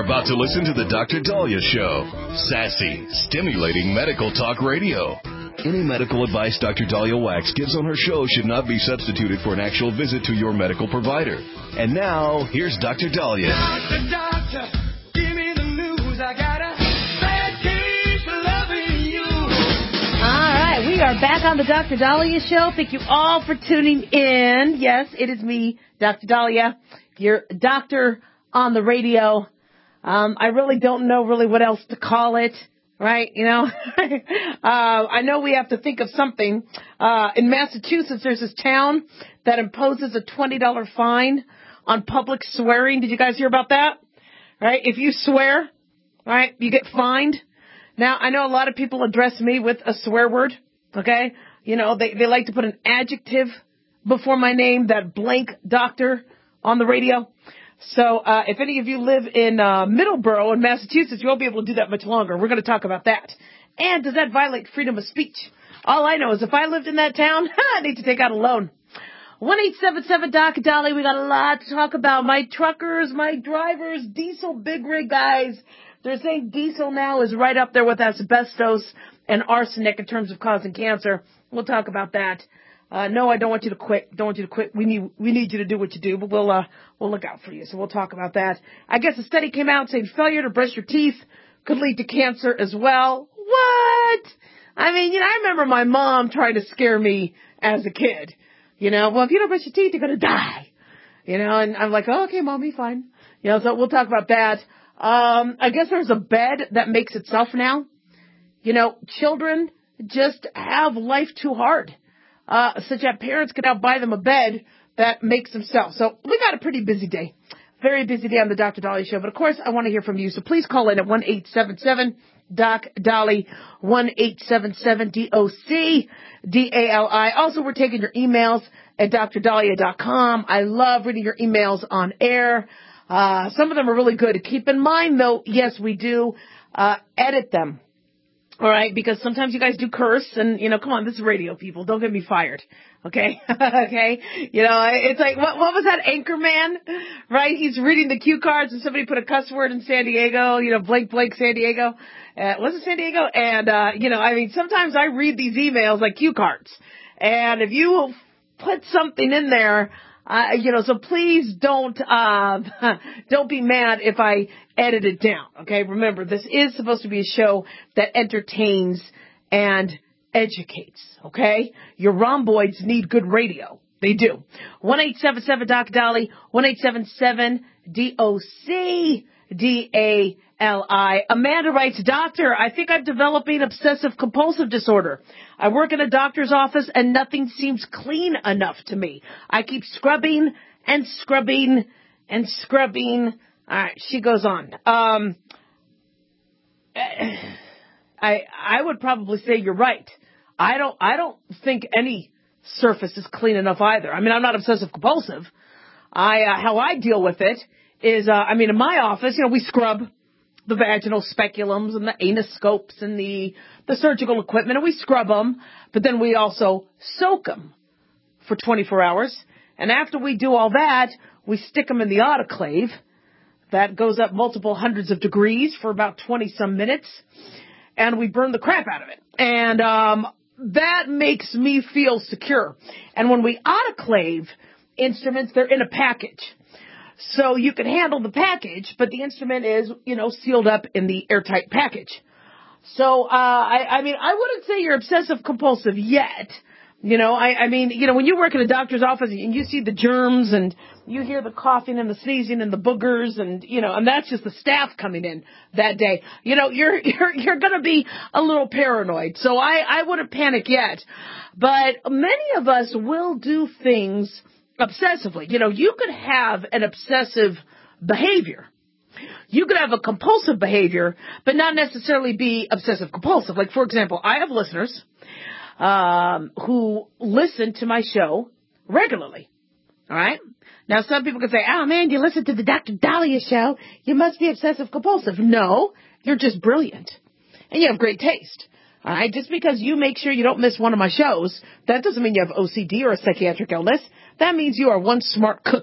You're about to listen to the Dr. Dahlia Show. Sassy, stimulating medical talk radio. Any medical advice Dr. Dahlia Wax gives on her show should not be substituted for an actual visit to your medical provider. And now, here's Dr. Dahlia. Doctor, give me the news. I got a bad case for loving you. All right, we are back on the Dr. Dahlia Show. Thank you all for tuning in. Yes, it is me, Dr. Dahlia, your doctor on the radio. I really don't know what else to call it, right? You know, I know we have to think of something. In Massachusetts, there's this town that imposes a $20 fine on public swearing. Did you guys hear about that? Right? If you swear, right, you get fined. Now, I know a lot of people address me with a swear word, okay? You know, they like to put an adjective before my name, that blank doctor on the radio. So if any of you live in Middleborough in Massachusetts, you won't be able to do that much longer. We're going to talk about that. And does that violate freedom of speech? All I know is if I lived in that town, I need to take out a loan. 1-877-DOC-DOLLY. We got a lot to talk about. My truckers, my drivers, diesel big rig guys. They're saying diesel now is right up there with asbestos and arsenic in terms of causing cancer. We'll talk about that. No, I don't want you to quit. Don't want you to quit. We need you to do what you do, but we'll look out for you. So we'll talk about that. I guess a study came out saying failure to brush your teeth could lead to cancer as well. What? I mean, you know, I remember my mom trying to scare me as a kid. You know, well, if you don't brush your teeth, you're going to die. You know, and I'm like, oh, okay, mommy, fine. You know, so we'll talk about that. I guess there's a bed that makes itself now. You know, children just have life too hard. Such that parents can now buy them a bed that makes themselves. So we got a pretty busy day. Very busy day on the Dr. Dahlia Show. But of course, I want to hear from you. So please call in at 1-877-DOC-DOLLY, 1-877-DOC-DALI. Also, we're taking your emails at drdahlia.com. I love reading your emails on air. Some of them are really good. Keep in mind, though, yes, we do edit them. All right, because sometimes you guys do curse, and, you know, come on, this is radio, people. Don't get me fired, okay? Okay? You know, it's like, what was that Anchorman, right? He's reading the cue cards, and somebody put a cuss word in San Diego, you know, blank, San Diego. Was it San Diego? And, you know, I mean, sometimes I read these emails like cue cards. And if you put something in there, you know, so please don't be mad if I edit it down, okay? Remember, this is supposed to be a show that entertains and educates, okay? Your rhomboids need good radio. They do. 1-877-DOC-DOLLY, 1-877-DOC-DALI. Amanda writes, Doctor, I think I'm developing obsessive compulsive disorder. I work in a doctor's office and nothing seems clean enough to me. I keep scrubbing and scrubbing and scrubbing. All right, she goes on. I would probably say you're right. I don't think any surface is clean enough either. I mean, I'm not obsessive compulsive. How I deal with it is, I mean, in my office, you know, we scrub the vaginal speculums and the anoscopes and the surgical equipment, and we scrub them, but then we also soak them for 24 hours. And after we do all that, we stick them in the autoclave. That goes up multiple hundreds of degrees for about 20-some minutes, and we burn the crap out of it. And that makes me feel secure. And when we autoclave instruments, they're in a package. So you can handle the package, but the instrument is, you know, sealed up in the airtight package. So, I mean, I wouldn't say you're obsessive compulsive yet. You know, I mean, you know, when you work in a doctor's office and you see the germs and you hear the coughing and the sneezing and the boogers and, you know, and that's just the staff coming in that day. You know, you're going to be a little paranoid. So I wouldn't panic yet. But many of us will do things obsessively. You know, you could have an obsessive behavior. You could have a compulsive behavior, but not necessarily be obsessive compulsive. Like, for example, I have listeners who listen to my show regularly. All right. Now, some people can say, oh, man, you listen to the Dr. Dahlia show. You must be obsessive compulsive. No, you're just brilliant. And you have great taste. All right. Just because you make sure you don't miss one of my shows, that doesn't mean you have OCD or a psychiatric illness. That means you are one smart cookie.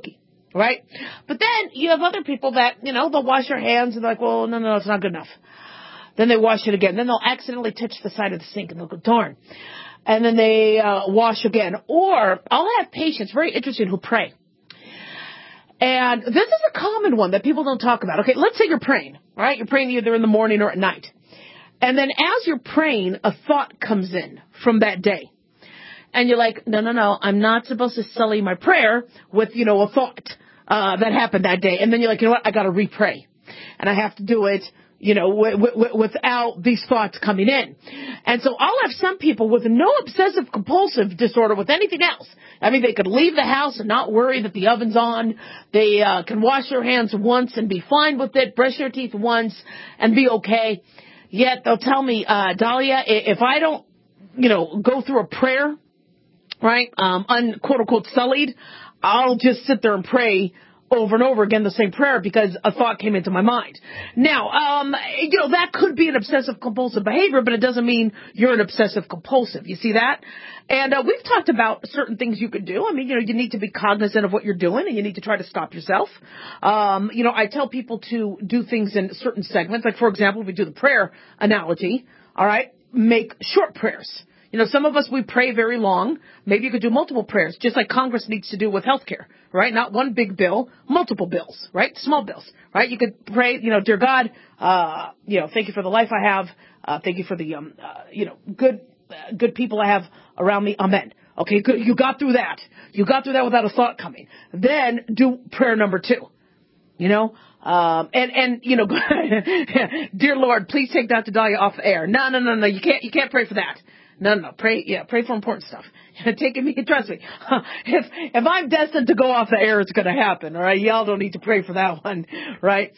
right? But then you have other people that, they'll wash their hands and they're like, well, no, it's not good enough. Then they wash it again. Then they'll accidentally touch the side of the sink and they'll go, darn. And then they wash again. Or I'll have patients, very interesting, who pray. And this is a common one that people don't talk about. Okay, let's say you're praying, all right? You're praying either in the morning or at night. And then as you're praying, a thought comes in from that day. And you're like, no, I'm not supposed to sully my prayer with, a thought that happened that day. And then you're like, you know what, I got to re-pray. And I have to do it, without these thoughts coming in. And so I'll have some people with no obsessive compulsive disorder with anything else. I mean, they could leave the house and not worry that the oven's on. They can wash their hands once and be fine with it, brush their teeth once and be okay. Yet they'll tell me, Dahlia, if I don't, go through a prayer, right, quote unquote sullied, I'll just sit there and pray over and over again the same prayer because a thought came into my mind. Now, that could be an obsessive compulsive behavior, but it doesn't mean you're an obsessive compulsive. You see that? And we've talked about certain things you could do. I mean, you need to be cognizant of what you're doing and you need to try to stop yourself. I tell people to do things in certain segments. Like, for example, if we do the prayer analogy, all right, make short prayers. Some of us, we pray very long. Maybe you could do multiple prayers, just like Congress needs to do with healthcare, right? Not one big bill, multiple bills, right? Small bills, right? You could pray, dear God, thank you for the life I have. Thank you for the, good people I have around me. Amen. Okay, good. You got through that. You got through that without a thought coming. Then do prayer number 2. Dear Lord, please take Dr. Dahlia off the air. No, you can't pray for that. No, pray for important stuff. Trust me. If I'm destined to go off the air, it's going to happen, all right? Y'all don't need to pray for that one, right?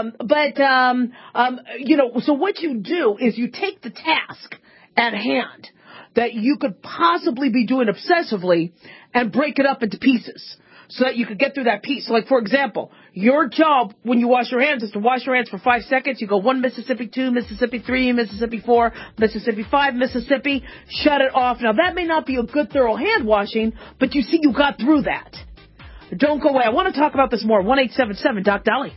So what you do is you take the task at hand that you could possibly be doing obsessively and break it up into pieces, so that you could get through that piece. So like, for example, your job when you wash your hands is to wash your hands for 5 seconds. You go 1 Mississippi, 2 Mississippi, 3 Mississippi, 4 Mississippi, 5 Mississippi, shut it off. Now that may not be a good thorough hand washing, but you see you got through that. Don't go away. I want to talk about this more. 1-877 Doc Dolly.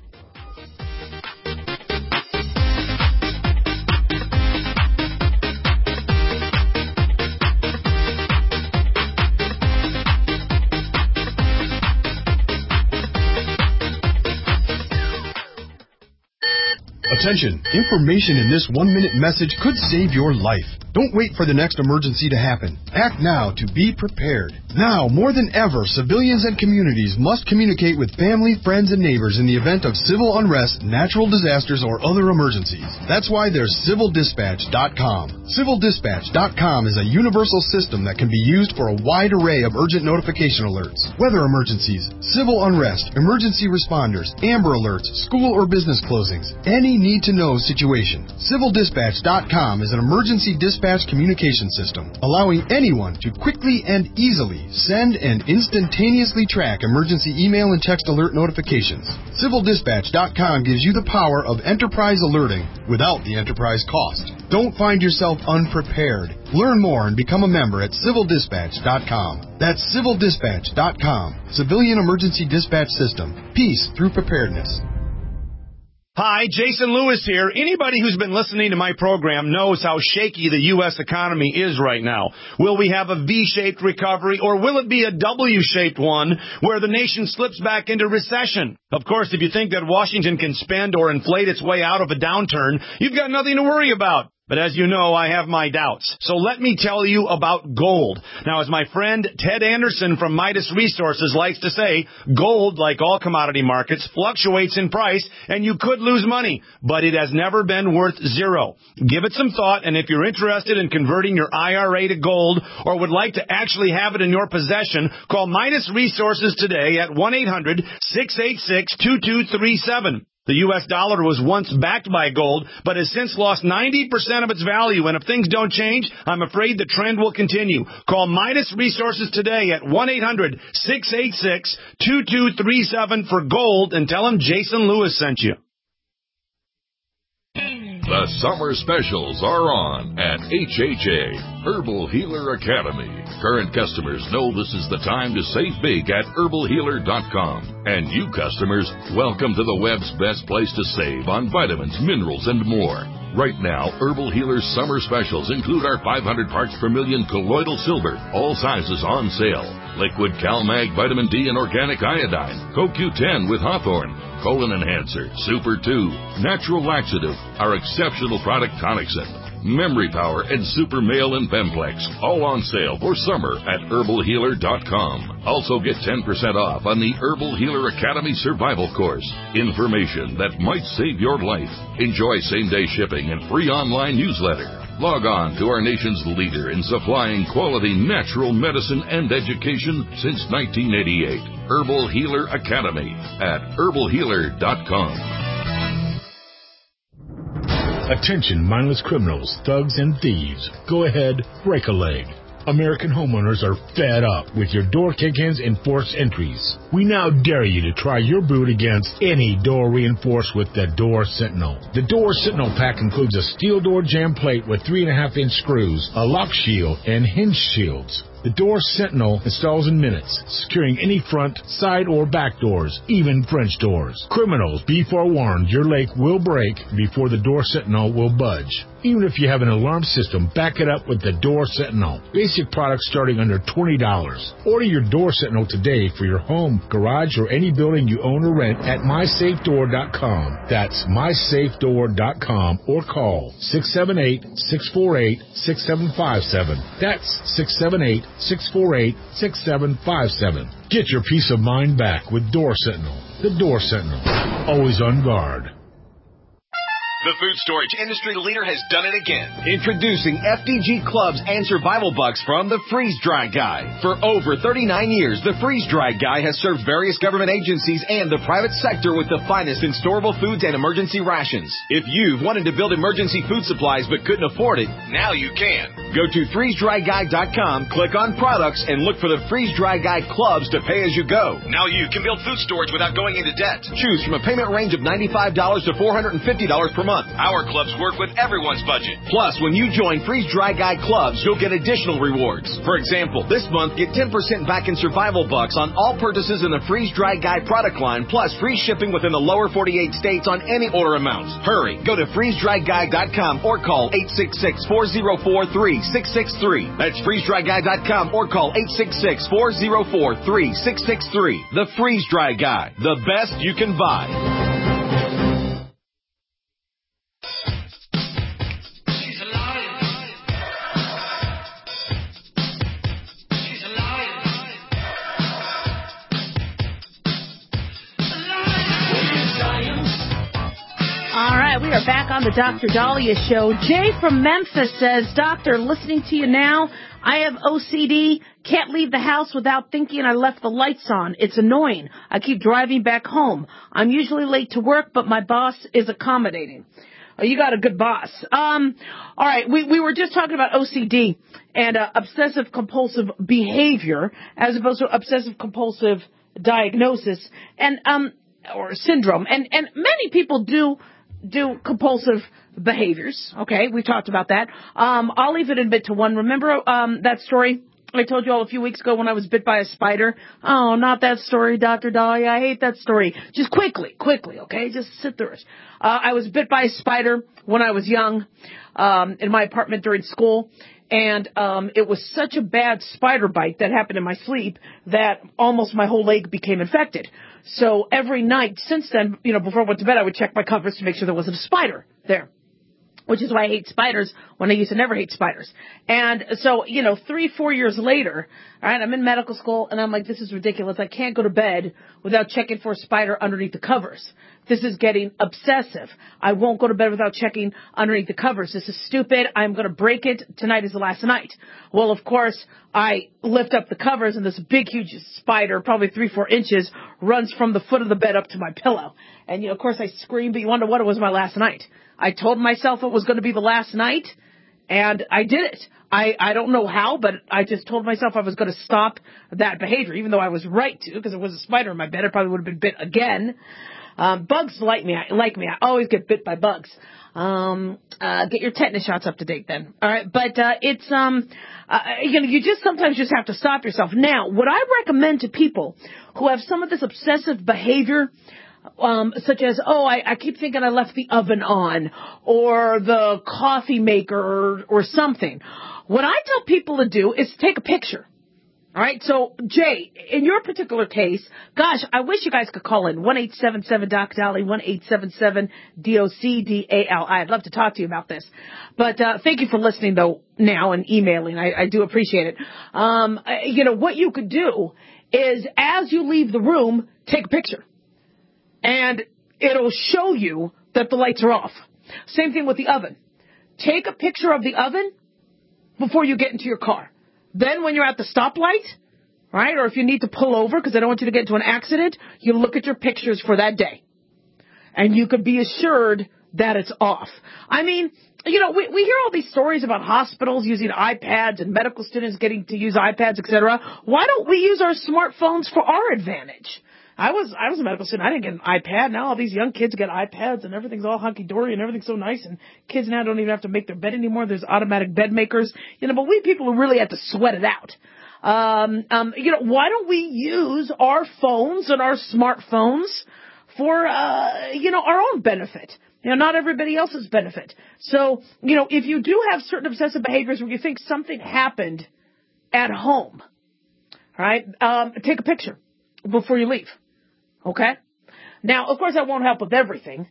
Attention! Information in this 1-minute message could save your life. Don't wait for the next emergency to happen. Act now to be prepared. Now, more than ever, civilians and communities must communicate with family, friends, and neighbors in the event of civil unrest, natural disasters, or other emergencies. That's why there's CivilDispatch.com. CivilDispatch.com is a universal system that can be used for a wide array of urgent notification alerts. Weather emergencies, civil unrest, emergency responders, Amber Alerts, school or business closings, any need-to-know situation. CivilDispatch.com is an emergency dispatch communication system, allowing anyone to quickly and easily send and instantaneously track emergency email and text alert notifications. CivilDispatch.com gives you the power of enterprise alerting without the enterprise cost. Don't find yourself unprepared. Learn more and become a member at CivilDispatch.com. That's CivilDispatch.com. Civilian Emergency Dispatch System. Peace through preparedness. Hi, Jason Lewis here. Anybody who's been listening to my program knows how shaky the U.S. economy is right now. Will we have a V-shaped recovery, or will it be a W-shaped one where the nation slips back into recession? Of course, if you think that Washington can spend or inflate its way out of a downturn, you've got nothing to worry about. But as you know, I have my doubts. So let me tell you about gold. Now, as my friend Ted Anderson from Midas Resources likes to say, gold, like all commodity markets, fluctuates in price, and you could lose money, but it has never been worth zero. Give it some thought, and if you're interested in converting your IRA to gold or would like to actually have it in your possession, call Midas Resources today at 1-800-686-2237. The U.S. dollar was once backed by gold, but has since lost 90% of its value. And if things don't change, I'm afraid the trend will continue. Call Midas Resources today at 1-800-686-2237 for gold and tell them Jason Lewis sent you. The summer specials are on at HHA, Herbal Healer Academy. Current customers know this is the time to save big at herbalhealer.com. And new customers, welcome to the web's best place to save on vitamins, minerals, and more. Right now, Herbal Healer's summer specials include our 500 parts per million colloidal silver, all sizes on sale. Liquid CalMag Vitamin D and Organic Iodine, CoQ10 with Hawthorne, Colon Enhancer, Super 2, Natural Laxative, our exceptional product Tonicsyn, Memory Power, and Super Male and Bemplex, all on sale for summer at herbalhealer.com. Also get 10% off on the Herbal Healer Academy Survival Course. Information that might save your life. Enjoy same-day shipping and free online newsletter. Log on to our nation's leader in supplying quality natural medicine and education since 1988. Herbal Healer Academy at herbalhealer.com. Attention, mindless criminals, thugs, and thieves. Go ahead, break a leg. American homeowners are fed up with your door kick-ins and forced entries. We now dare you to try your boot against any door reinforced with the Door Sentinel. The Door Sentinel pack includes a steel door jamb plate with 3.5-inch screws, a lock shield, and hinge shields. The Door Sentinel installs in minutes, securing any front, side, or back doors, even French doors. Criminals, be forewarned, your leg will break before the Door Sentinel will budge. Even if you have an alarm system, back it up with the Door Sentinel. Basic products starting under $20. Order your Door Sentinel today for your home, garage, or any building you own or rent at mysafedoor.com. That's mysafedoor.com or call 678-648-6757. That's 678-648-6757. Get your peace of mind back with Door Sentinel. The Door Sentinel. Always on guard. The food storage industry leader has done it again. Introducing FDG Clubs and Survival Bucks from the Freeze Dry Guy. For over 39 years, the Freeze Dry Guy has served various government agencies and the private sector with the finest in storable foods and emergency rations. If you've wanted to build emergency food supplies but couldn't afford it, now you can. Go to freezedryguy.com, click on products, and look for the Freeze Dry Guy Clubs to pay as you go. Now you can build food storage without going into debt. Choose from a payment range of $95 to $450 per month. Our clubs work with everyone's budget. Plus, when you join Freeze Dry Guy Clubs, you'll get additional rewards. For example, this month, get 10% back in Survival Bucks on all purchases in the Freeze Dry Guy product line, plus free shipping within the lower 48 states on any order amounts. Hurry, go to freezedryguy.com or call 866-404-3663. That's freezedryguy.com or call 866-404-3663. The Freeze Dry Guy, the best you can buy. We are back on the Dr. Dahlia Show. Jay from Memphis says, Doctor, listening to you now, I have OCD, can't leave the house without thinking I left the lights on. It's annoying. I keep driving back home. I'm usually late to work, but my boss is accommodating. Oh, you got a good boss. All right, we were just talking about OCD and obsessive compulsive behavior as opposed to obsessive compulsive diagnosis and or syndrome. And many people do compulsive behaviors. Okay, we talked about that. I'll even admit to one. Remember that story I told you all a few weeks ago when I was bit by a spider? Oh, not that story, Dr. Dahlia. I hate that story. Just quickly, okay? Just sit through it. I was bit by a spider when I was young in my apartment during school. And it was such a bad spider bite that happened in my sleep that almost my whole leg became infected. So every night since then, before I went to bed, I would check my covers to make sure there wasn't a spider there, which is why I hate spiders when I used to never hate spiders. And so, 3-4 years later, all right, I'm in medical school, and I'm like, this is ridiculous. I can't go to bed without checking for a spider underneath the covers. This is getting obsessive. I won't go to bed without checking underneath the covers. This is stupid. I'm going to break it. Tonight is the last night. Well, of course, I lift up the covers, and this big, huge spider, probably 3-4 inches, runs from the foot of the bed up to my pillow. And, of course, I scream, but you wonder what? It was my last night. I told myself it was going to be the last night, and I did it. I don't know how, but I just told myself I was going to stop that behavior, even though I was right to, because there was a spider in my bed. I probably would have been bit again. Bugs like me. I always get bit by bugs. Get your tetanus shots up to date then. All right. But, you just sometimes just have to stop yourself. Now, what I recommend to people who have some of this obsessive behavior, such as, I keep thinking I left the oven on or the coffee maker or something. What I tell people to do is take a picture. All right. So, Jay, in your particular case, gosh, I wish you guys could call in 1-877-DOC-DALI, 1-877-DOC-DALI. I'd love to talk to you about this. But thank you for listening, though, now and emailing. I do appreciate it. What you could do is as you leave the room, take a picture. And it'll show you that the lights are off. Same thing with the oven. Take a picture of the oven before you get into your car. Then when you're at the stoplight, right, or if you need to pull over because I don't want you to get into an accident, you look at your pictures for that day. And you could be assured that it's off. I mean, we hear all these stories about hospitals using iPads and medical students getting to use iPads, etc. Why don't we use our smartphones for our advantage? I was a medical student. I didn't get an iPad. Now all these young kids get iPads and everything's all hunky-dory and everything's so nice. And kids now don't even have to make their bed anymore. There's automatic bed makers. But we people who really have to sweat it out. Why don't we use our phones and our smartphones for, our own benefit? Not everybody else's benefit. So, if you do have certain obsessive behaviors where you think something happened at home, right, take a picture before you leave. Okay? Now, of course, that won't help with everything.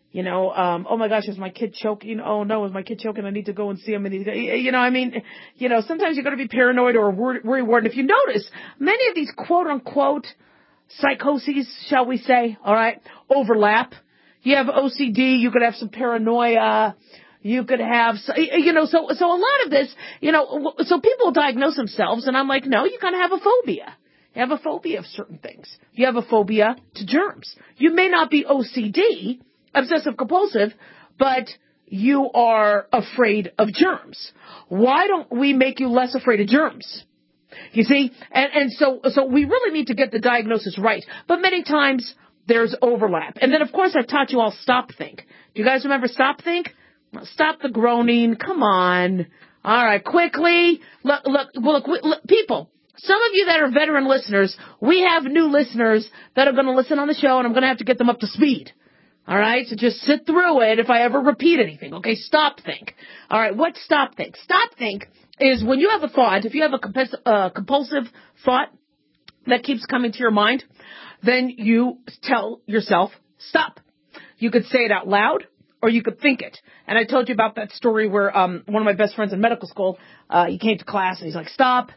Oh my gosh, is my kid choking? Oh no, is my kid choking? I need to go and see him. Sometimes you're going to be paranoid or worry-ward. And if you notice, many of these quote-unquote psychoses, shall we say, all right, overlap. You have OCD, you could have some paranoia, you could have, so a lot of this, so people diagnose themselves, and I'm like, no, you kind of have a phobia. You have a phobia of certain things. You have a phobia to germs. You may not be OCD, obsessive compulsive, but you are afraid of germs. Why don't we make you less afraid of germs? You see? And so we really need to get the diagnosis right. But many times there's overlap. And then, of course, I've taught you all stop think. Do you guys remember stop think? Stop the groaning. Come on. All right, quickly. Look, people. Some of you that are veteran listeners, we have new listeners that are going to listen on the show, and I'm going to have to get them up to speed. All right? So just sit through it if I ever repeat anything. Okay? Stop think. All right, what's stop think? Stop think is when you have a thought, if you have a compulsive thought that keeps coming to your mind, then you tell yourself, stop. You could say it out loud, or you could think it. And I told you about that story where one of my best friends in medical school, he came to class, and he's like, stop.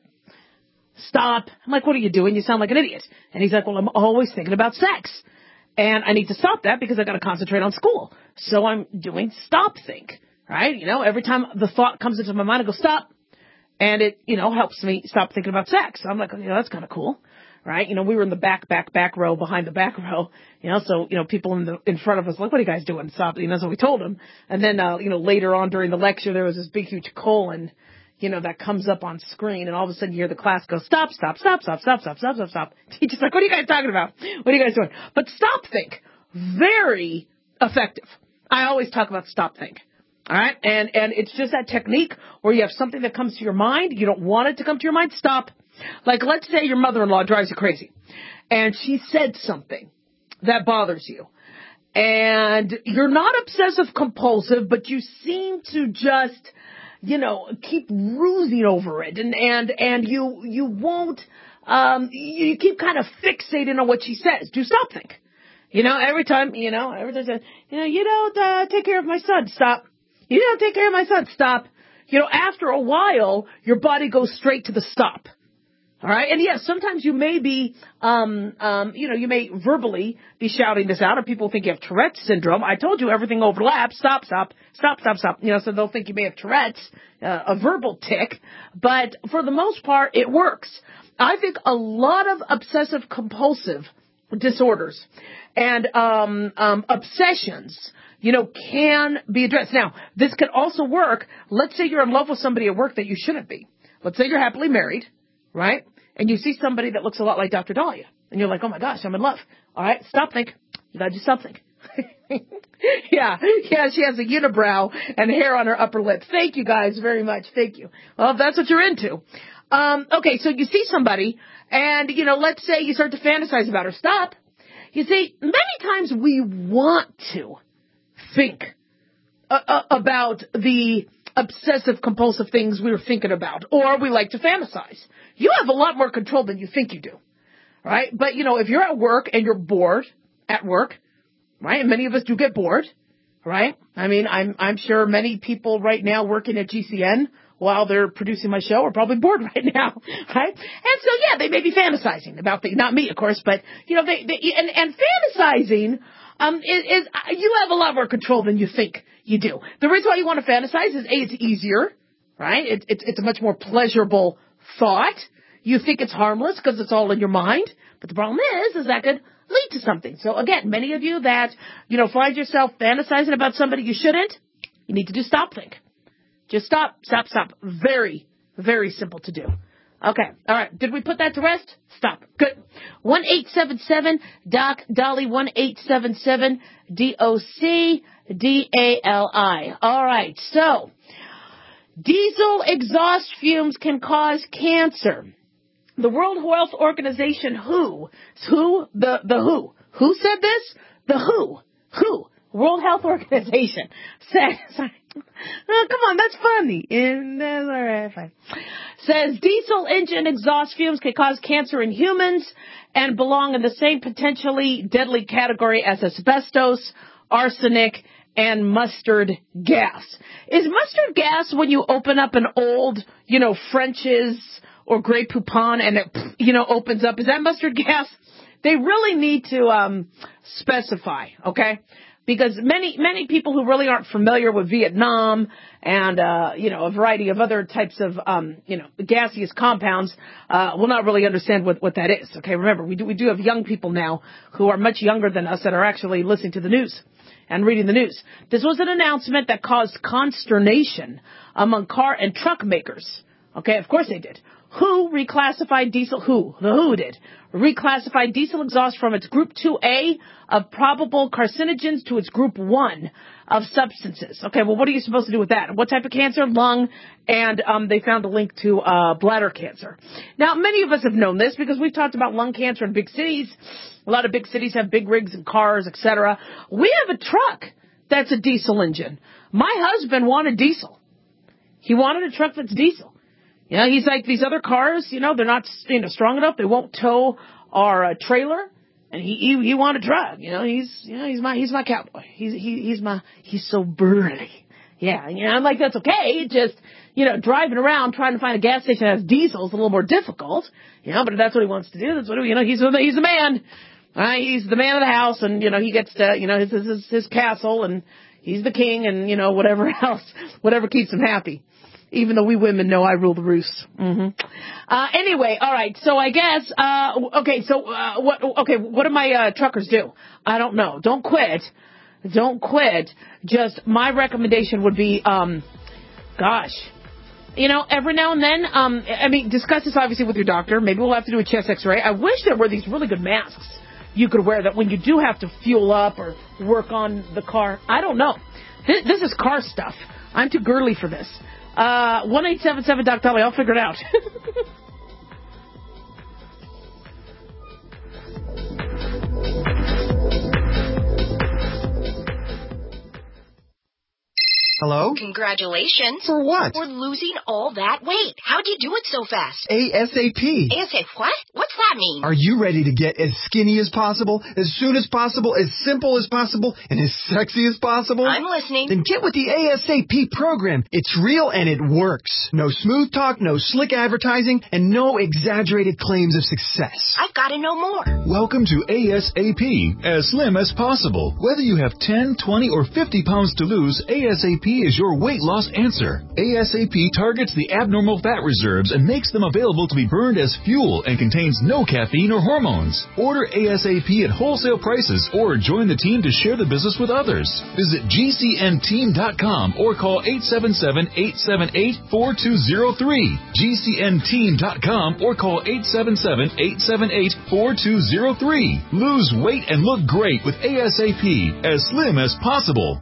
I'm like, what are you doing? You sound like an idiot. And he's like, well, I'm always thinking about sex. And I need to stop that because I got to concentrate on school. So I'm doing stop think, right? Every time the thought comes into my mind, I go stop. And it, helps me stop thinking about sex. I'm like, that's kind of cool, right? We were in the back row behind the back row, so, people in front of us, like, what are you guys doing? Stop. So we told them. And then, later on during the lecture, there was this big, huge colon, that comes up on screen, and all of a sudden you hear the class go, stop. Teacher's like, what are you guys talking about? What are you guys doing? But stop think, very effective. I always talk about stop think. All right? And it's just that technique where you have something that comes to your mind, you don't want it to come to your mind, stop. Like, let's say your mother-in-law drives you crazy, and she said something that bothers you. And you're not obsessive compulsive, but you seem to just, keep brooding over it, and you won't, you keep kind of fixating on what she says. Do stop think. Every time, you don't take care of my son, stop. You don't take care of my son, stop. After a while, your body goes straight to the stop. All right. And yes, sometimes you may be, you may verbally be shouting this out, or people think you have Tourette's syndrome. I told you everything overlaps. Stop. So they'll think you may have Tourette's, a verbal tic. But for the most part, it works. I think a lot of obsessive compulsive disorders and obsessions, can be addressed. Now, this could also work. Let's say you're in love with somebody at work that you shouldn't be. Let's say you're happily married, right? And you see somebody that looks a lot like Dr. Dahlia. And you're like, oh my gosh, I'm in love. All right, stop think. You gotta do something. Yeah, she has a unibrow and hair on her upper lip. Thank you guys very much. Thank you. Well, if that's what you're into. Okay, so you see somebody and, let's say you start to fantasize about her. Stop. You see, many times we want to think about the obsessive compulsive things we were thinking about, or we like to fantasize. You have a lot more control than you think you do, right? But, if you're at work and you're bored at work, right? And many of us do get bored, right? I mean, I'm sure many people right now working at GCN while they're producing my show are probably bored right now, right? And so, yeah, they may be fantasizing about things. Not me, of course, but, they and fantasizing, is you have a lot more control than you think you do. The reason why you want to fantasize is, A, it's easier, right? It's a much more pleasurable thought. You think it's harmless because it's all in your mind. But the problem is that could lead to something. So again, many of you that, find yourself fantasizing about somebody you shouldn't, you need to do stop think. Just stop. Very, very simple to do. Okay. All right. Did we put that to rest? Stop. Good. 1-877-DOC-DOLLY, 1-877-DOC-DALI. All right. So, diesel exhaust fumes can cause cancer. The World Health Organization, WHO. Who said this? The WHO. World Health Organization says, oh, come on, that's funny. That's all right, fine. Says diesel engine exhaust fumes can cause cancer in humans and belong in the same potentially deadly category as asbestos, arsenic, and mustard gas. Is mustard gas when you open up an old, French's or Grey Poupon and it, opens up? Is that mustard gas? They really need to specify, okay? Because many people who really aren't familiar with Vietnam and, a variety of other types of, gaseous compounds, will not really understand what that is. Okay. Remember, we do have young people now who are much younger than us that are actually listening to the news and reading the news. This was an announcement that caused consternation among car and truck makers. Okay. Of course they did. WHO reclassified diesel, the WHO did, reclassified diesel exhaust from its Group 2A of probable carcinogens to its Group 1 of substances. Okay, well, what are you supposed to do with that? What type of cancer? Lung, and they found a link to bladder cancer. Now, many of us have known this because we've talked about lung cancer in big cities. A lot of big cities have big rigs and cars, etc. We have a truck that's a diesel engine. My husband wanted diesel. He wanted a truck that's diesel. He's like, these other cars, they're not, strong enough. They won't tow our trailer. And he wanted a truck. He's my cowboy. He's so burly. Yeah. I'm like, that's okay. Just, driving around trying to find a gas station that has diesel is a little more difficult. But if that's what he wants to do, that's what, he's the man. He's the man of the house and, he gets to, his castle and he's the king and, whatever else, whatever keeps him happy. Even though we women know I rule the roost. Anyway, all right. So I guess, what do my truckers do? I don't know. Don't quit. Just my recommendation would be, every now and then, discuss this obviously with your doctor. Maybe we'll have to do a chest x-ray. I wish there were these really good masks you could wear that when you do have to fuel up or work on the car. I don't know. This is car stuff. I'm too girly for this. 1-877-DOC-DOLLY. I'll figure it out. Hello? Congratulations. For what? For losing all that weight. How'd you do it so fast? ASAP. ASAP what? What's that mean? Are you ready to get as skinny as possible, as soon as possible, as simple as possible, and as sexy as possible? I'm listening. Then get with the ASAP program. It's real and it works. No smooth talk, no slick advertising, and no exaggerated claims of success. I've got to know more. Welcome to ASAP, as slim as possible. Whether you have 10, 20, or 50 pounds to lose, ASAP ASAP is your weight loss answer. ASAP targets the abnormal fat reserves and makes them available to be burned as fuel and contains no caffeine or hormones. Order ASAP at wholesale prices or join the team to share the business with others. Visit GCNteam.com or call 877-878-4203. GCNteam.com or call 877-878-4203. Lose weight and look great with ASAP, as slim as possible.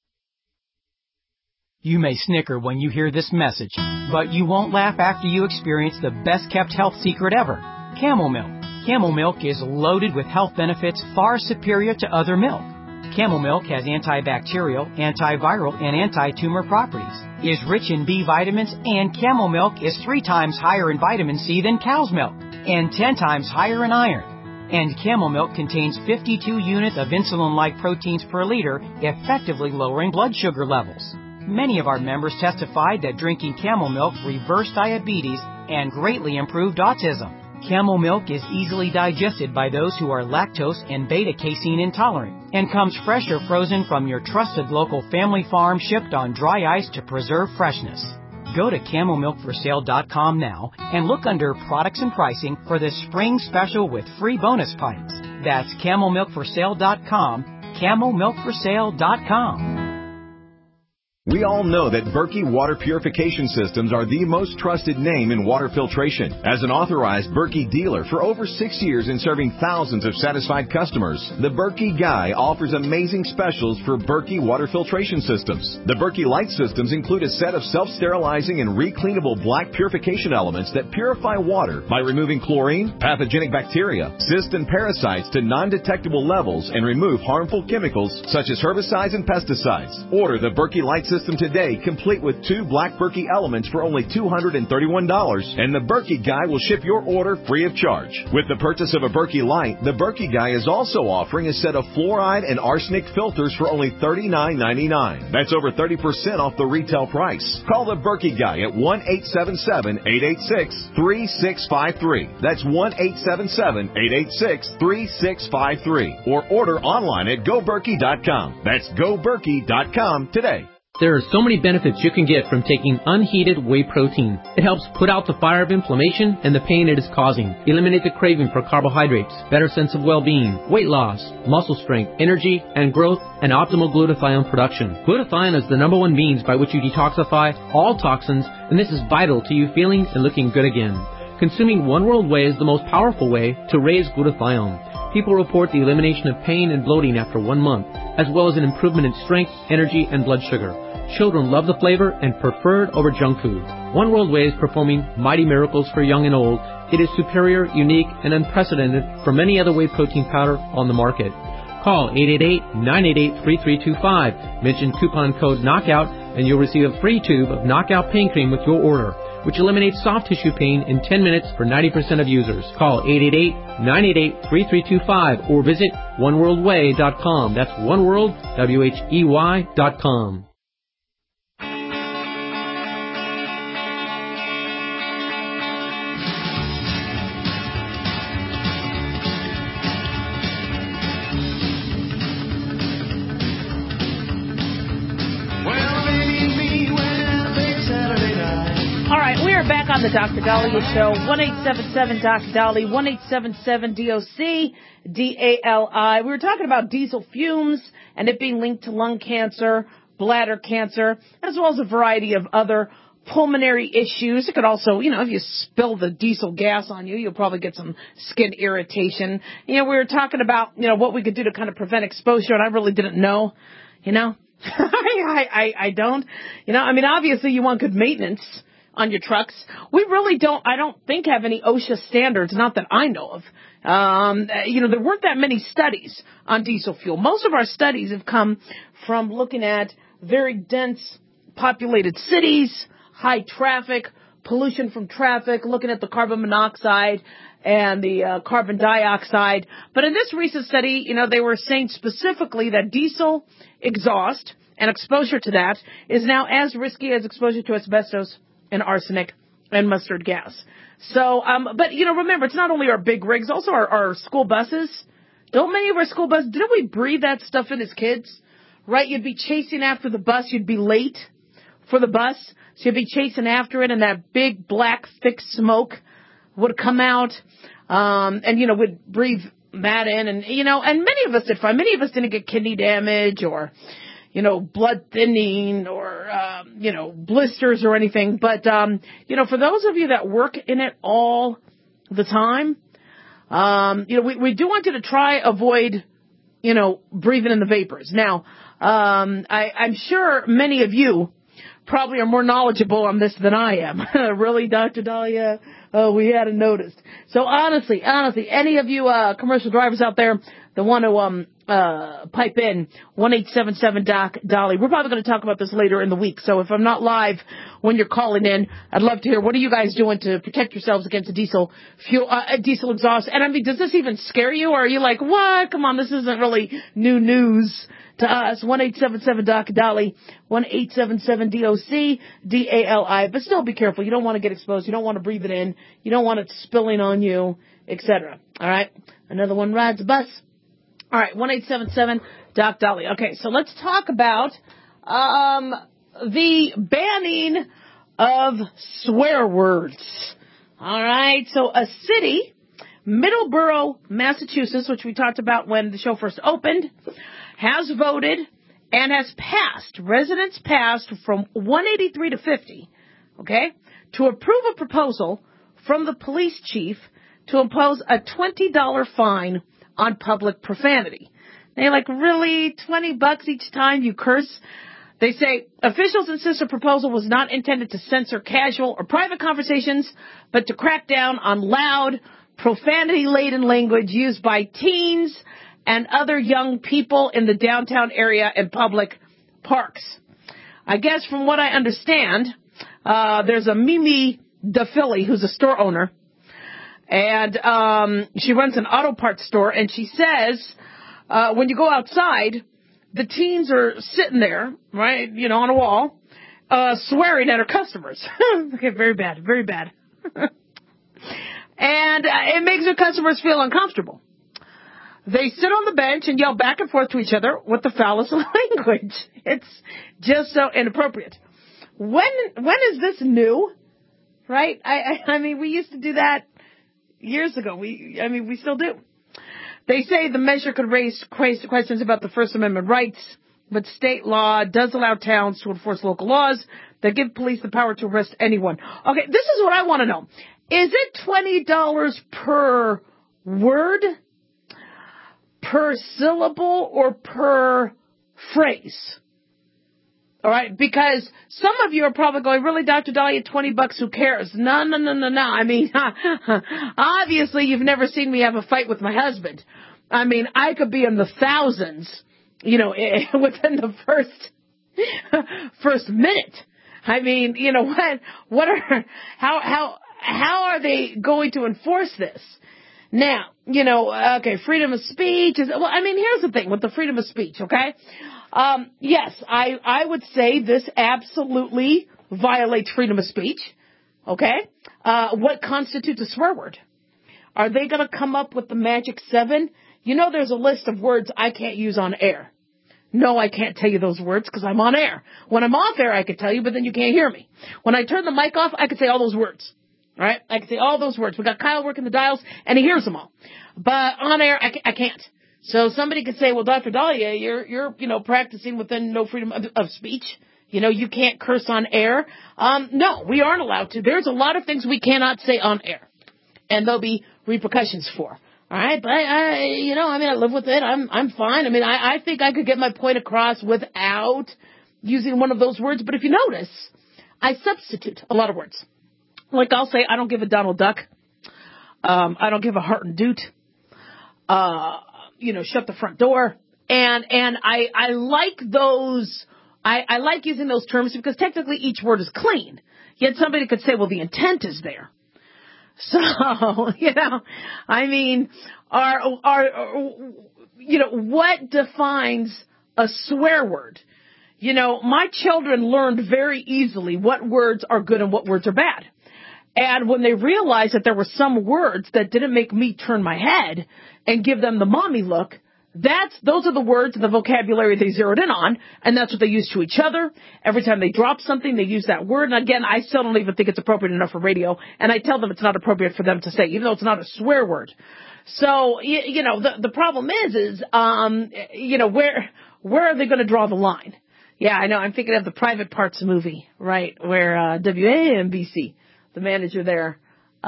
You may snicker when you hear this message, but you won't laugh after you experience the best-kept health secret ever, Camel Milk. Camel Milk is loaded with health benefits far superior to other milk. Camel Milk has antibacterial, antiviral, and anti-tumor properties, is rich in B vitamins, and Camel Milk is 3 times higher in vitamin C than cow's milk, and 10 times higher in iron. And Camel Milk contains 52 units of insulin-like proteins per liter, effectively lowering blood sugar levels. Many of our members testified that drinking Camel Milk reversed diabetes and greatly improved autism. Camel Milk is easily digested by those who are lactose and beta-casein intolerant and comes fresh or frozen from your trusted local family farm, shipped on dry ice to preserve freshness. Go to CamelMilkForSale.com now and look under Products and Pricing for the spring special with free bonus pints. That's CamelMilkForSale.com, CamelMilkForSale.com. We all know that Berkey Water Purification Systems are the most trusted name in water filtration. As an authorized Berkey dealer for over 6 years and serving thousands of satisfied customers, the Berkey Guy offers amazing specials for Berkey Water Filtration Systems. The Berkey Light Systems include a set of self-sterilizing and recleanable black purification elements that purify water by removing chlorine, pathogenic bacteria, cysts, and parasites to non-detectable levels and remove harmful chemicals such as herbicides and pesticides. Order the Berkey Light System today, complete with 2 black Berkey elements for only $231, and the Berkey Guy will ship your order free of charge. With the purchase of a Berkey Light, the Berkey Guy is also offering a set of fluoride and arsenic filters for only $39.99. That's over 30% off the retail price. Call the Berkey Guy at 1-877-886-3653. That's 1-877-886-3653. Or order online at GoBerkey.com. That's GoBerkey.com today. There are so many benefits you can get from taking unheated whey protein. It helps put out the fire of inflammation and the pain it is causing, eliminate the craving for carbohydrates, better sense of well-being, weight loss, muscle strength, energy and growth, and optimal glutathione production. Glutathione is the number 1 means by which you detoxify all toxins, and this is vital to you feeling and looking good again. Consuming One World Whey is the most powerful way to raise glutathione. People report the elimination of pain and bloating after 1 month, as well as an improvement in strength, energy, and blood sugar. Children love the flavor and prefer it over junk food. One World Whey is performing mighty miracles for young and old. It is superior, unique, and unprecedented from any other whey protein powder on the market. Call 888-988-3325. Mention coupon code KNOCKOUT and you'll receive a free tube of Knockout Pain Cream with your order, which eliminates soft tissue pain in 10 minutes for 90% of users. Call 888-988-3325 or visit oneworldwhey.com. That's oneworld, WHEY.com. Back on the Dr. Dahlia Show, 1-877-Dr. Dolly, 1-877-DOC-DALI. We were talking about diesel fumes and it being linked to lung cancer, bladder cancer, as well as a variety of other pulmonary issues. It could also, if you spill the diesel gas on you, you'll probably get some skin irritation. We were talking about, what we could do to kind of prevent exposure, and I really didn't know, I don't. Obviously you want good maintenance on your trucks. We really I don't think have any OSHA standards, not that I know of. There weren't that many studies on diesel fuel. Most of our studies have come from looking at very dense populated cities, high traffic, pollution from traffic, looking at the carbon monoxide and the carbon dioxide. But in this recent study, they were saying specifically that diesel exhaust and exposure to that is now as risky as exposure to asbestos and arsenic and mustard gas. So, but remember, it's not only our big rigs, also our school buses. Don't many of our school buses, didn't we breathe that stuff in as kids? right? You'd be chasing after the bus. You'd be late for the bus. So you'd be chasing after it, and that big, black, thick smoke would come out. And, you know, we'd breathe that in. And, you know, and many of us did fine. Many of us didn't get kidney damage or, you know, blood thinning or, you know, blisters or anything. But, you know, for those of you that work in it all the time, you know, we do want you to try avoid, you know, breathing in the vapors. Now, I'm sure many of you probably are more knowledgeable on this than I am. Really, Dr. Dahlia? Oh, we hadn't noticed. So honestly, any of you commercial drivers out there that want to pipe in 1-877-DOC-DOLLY. We're probably going to talk about this later in the week. So if I'm not live when you're calling in, I'd love to hear what are you guys doing to protect yourselves against a diesel exhaust. And I mean, does this even scare you, or are you like, what? Come on, this isn't really new news to us. 1-877-DOC-DOLLY, 1-877-DOC-DALI. But still be careful. You don't want to get exposed. You don't want to breathe it in. You don't want it spilling on you, etc. All right? Another one rides a bus. All right, 1-877-DOC-DOLLY. Okay, so let's talk about the banning of swear words. All right, so a city, Middleborough, Massachusetts, which we talked about when the show first opened, has voted and has passed, residents passed from 183 to 50, okay, to approve a proposal from the police chief to impose a $20 fine on public profanity. They're like, really? $20 each time you curse? They say officials insist the proposal was not intended to censor casual or private conversations, but to crack down on loud, profanity-laden language used by teens and other young people in the downtown area and public parks. I guess from what I understand, there's a Mimi DePhilly who's a store owner, and she runs an auto parts store, and she says when you go outside, the teens are sitting there, right, you know, on a wall, swearing at her customers. Okay, very bad, very bad. And it makes her customers feel uncomfortable. They sit on the bench and yell back and forth to each other with the foulest language. It's just so inappropriate. When is this new? Right? I mean, we used to do that years ago. We still do. They say the measure could raise questions about the First Amendment rights, but state law does allow towns to enforce local laws that give police the power to arrest anyone. Okay, this is what I want to know. Is it $20 per word, per syllable, or per phrase? All right, because some of you are probably going, really, Dr. Dahlia, $20, who cares? No. I mean, obviously you've never seen me have a fight with my husband. I mean, I could be in the thousands, you know, within the first minute. I mean, you know, how are they going to enforce this? Now, you know, okay, freedom of speech is, well, I mean, here's the thing with the freedom of speech, okay? Yes, I would say this absolutely violates freedom of speech, okay? What constitutes a swear word? Are they going to come up with the magic 7? You know, there's a list of words I can't use on air. No, I can't tell you those words because I'm on air. When I'm off air, I could tell you, but then you can't hear me. When I turn the mic off, I could say all those words. All right? I can say all those words. We got Kyle working the dials, and he hears them all. But on air, I can't. So somebody could say, well, Dr. Dahlia, you're you know, practicing within no freedom of speech. You know, you can't curse on air. No, we aren't allowed to. There's a lot of things we cannot say on air, and there'll be repercussions for. All right, but I live with it. I'm fine. I mean, I think I could get my point across without using one of those words. But if you notice, I substitute a lot of words. Like I'll say, I don't give a Donald Duck. I don't give a heart and doot. Shut the front door. And I like those. I like using those terms because technically each word is clean. Yet somebody could say, well, the intent is there. So, I mean, what defines a swear word? You know, my children learned very easily what words are good and what words are bad. And when they realized that there were some words that didn't make me turn my head and give them the mommy look, Those are the words and the vocabulary they zeroed in on, and that's what they use to each other. Every time they drop something, they use that word. And again, I still don't even think it's appropriate enough for radio, and I tell them it's not appropriate for them to say, even though it's not a swear word. So, the problem is, where are they going to draw the line? Yeah, I know, I'm thinking of the Private Parts movie, right, where, WAMBC, the manager there,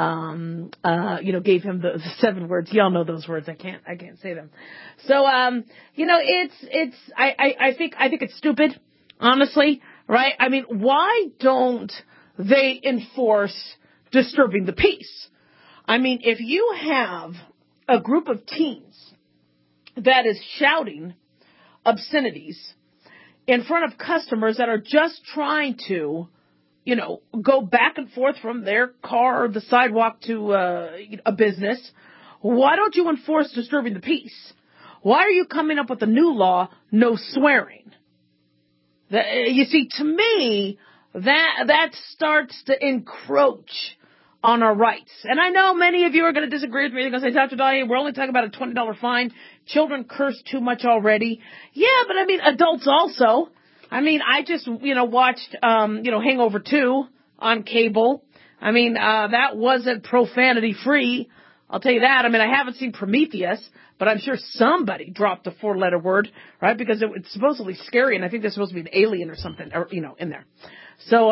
gave him the 7 words. Y'all know those words. I can't say them. So, I think it's stupid, honestly, right? I mean, why don't they enforce disturbing the peace? I mean, if you have a group of teens that is shouting obscenities in front of customers that are just trying to, go back and forth from their car or the sidewalk to a business, why don't you enforce disturbing the peace? Why are you coming up with a new law, no swearing? You see, to me, that starts to encroach on our rights. And I know many of you are going to disagree with me. They're going to say, Dr. Dahlia, we're only talking about a $20 fine. Children curse too much already. Yeah, but I mean, adults also. I mean, I just, watched, Hangover 2 on cable. I mean, that wasn't profanity free. I'll tell you that. I mean, I haven't seen Prometheus, but I'm sure somebody dropped a 4-letter word, right? Because it's supposedly scary, and I think there's supposed to be an alien or something, in there. So,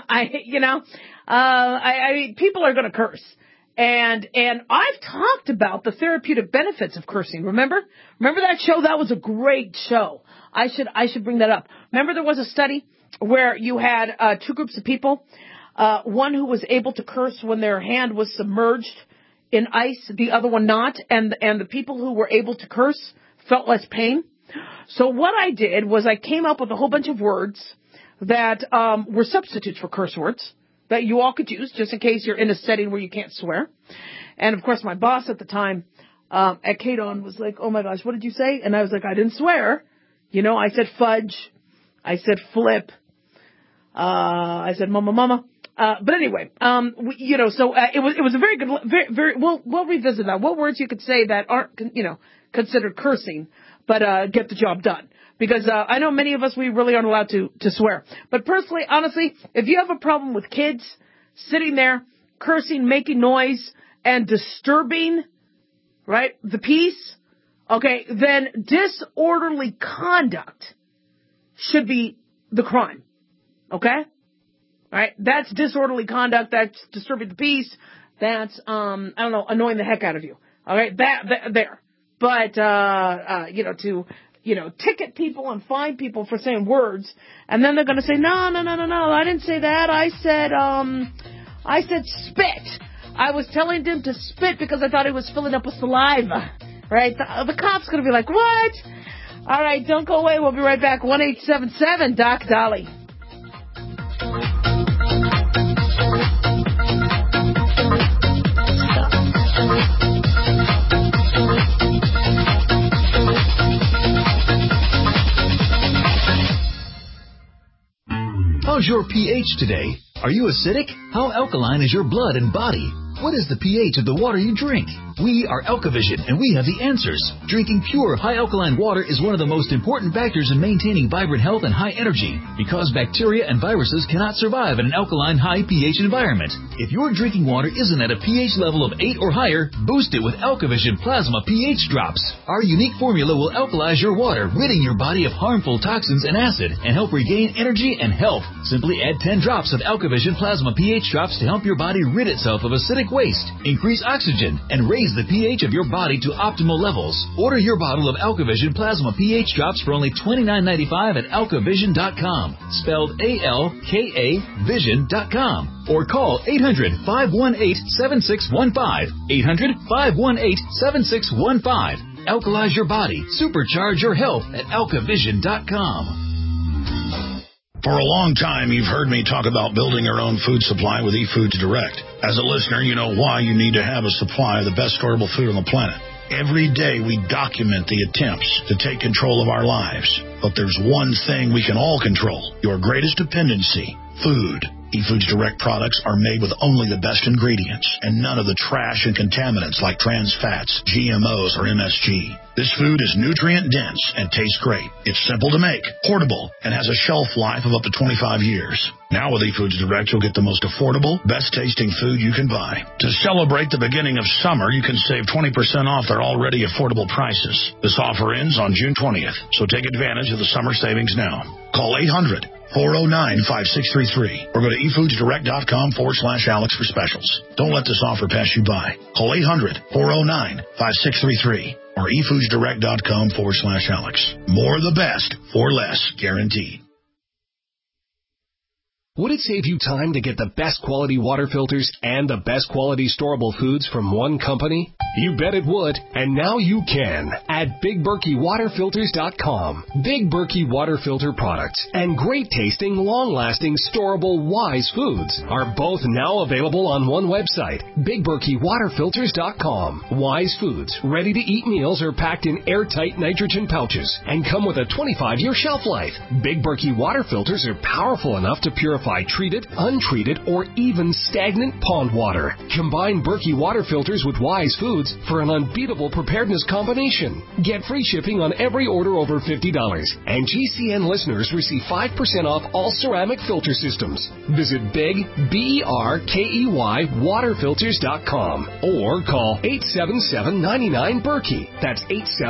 people are going to curse. And I've talked about the therapeutic benefits of cursing. Remember that show? That was a great show. I should bring that up. Remember there was a study where you had, 2 groups of people, one who was able to curse when their hand was submerged in ice, the other one not, and the people who were able to curse felt less pain. So what I did was I came up with a whole bunch of words that, were substitutes for curse words that you all could use just in case you're in a setting where you can't swear. And of course my boss at the time, at KDON was like, oh my gosh, what did you say? And I was like, I didn't swear. I said fudge. I said flip. I said mama. But anyway, so it was a very good, very, we'll revisit that. What words you could say that aren't, considered cursing, but, get the job done. Because, I know many of us, we really aren't allowed to swear. But personally, honestly, if you have a problem with kids sitting there, cursing, making noise, and disturbing, right, the peace, okay, then disorderly conduct should be the crime. Okay? Right? That's disorderly conduct. That's disturbing the peace. That's, annoying the heck out of you. All right? There. But, to, ticket people and fine people for saying words, and then they're going to say, no, I didn't say that. I said spit. I was telling him to spit because I thought he was filling up with saliva. Right? The cop's going to be like, what? All right, don't go away. We'll be right back. 1-877 Doc Dolly. How's your pH today? Are you acidic? How alkaline is your blood and body? What is the pH of the water you drink? We are AlkaVision, and we have the answers. Drinking pure, high-alkaline water is one of the most important factors in maintaining vibrant health and high energy, because bacteria and viruses cannot survive in an alkaline, high pH environment. If your drinking water isn't at a pH level of 8 or higher, boost it with AlkaVision Plasma pH Drops. Our unique formula will alkalize your water, ridding your body of harmful toxins and acid, and help regain energy and health. Simply add 10 drops of AlkaVision Plasma pH Drops to help your body rid itself of acidic waste, increase oxygen, and raise the pH of your body to optimal levels. Order your bottle of AlkaVision Plasma pH Drops for only $29.95 at AlkaVision.com, spelled A-L-K-A Vision.com, or call 800-518-7615, 800-518-7615. Alkalize your body, supercharge your health at AlkaVision.com. For a long time, you've heard me talk about building your own food supply with eFoods Direct. As a listener, you know why you need to have a supply of the best storable food on the planet. Every day, we document the attempts to take control of our lives. But there's one thing we can all control, your greatest dependency, food. eFoods Direct products are made with only the best ingredients and none of the trash and contaminants like trans fats, GMOs, or MSG. This food is nutrient-dense and tastes great. It's simple to make, portable, and has a shelf life of up to 25 years. Now with eFoods Direct, you'll get the most affordable, best-tasting food you can buy. To celebrate the beginning of summer, you can save 20% off their already affordable prices. This offer ends on June 20th, so take advantage of the summer savings now. Call 800-409-5633 or go to efoodsdirect.com/Alex for specials. Don't let this offer pass you by. Call 800-409-5633 or efoodsdirect.com/Alex. More of the best for less, guaranteed. Would it save you time to get the best quality water filters and the best quality storable foods from one company? You bet it would, and now you can at BigBerkeyWaterFilters.com. Big Berkey Water Filter products and great tasting, long-lasting, storable Wise foods are both now available on one website, BigBerkeyWaterFilters.com. Wise foods, ready-to-eat meals are packed in airtight nitrogen pouches and come with a 25-year shelf life. Big Berkey Water Filters are powerful enough to purify treated, untreated, or even stagnant pond water. Combine Berkey Water Filters with Wise foods for an unbeatable preparedness combination. Get free shipping on every order over $50, and GCN listeners receive 5% off all ceramic filter systems. Visit Big, BERKEY, waterfilters.com or call 877-99-BERKEY. That's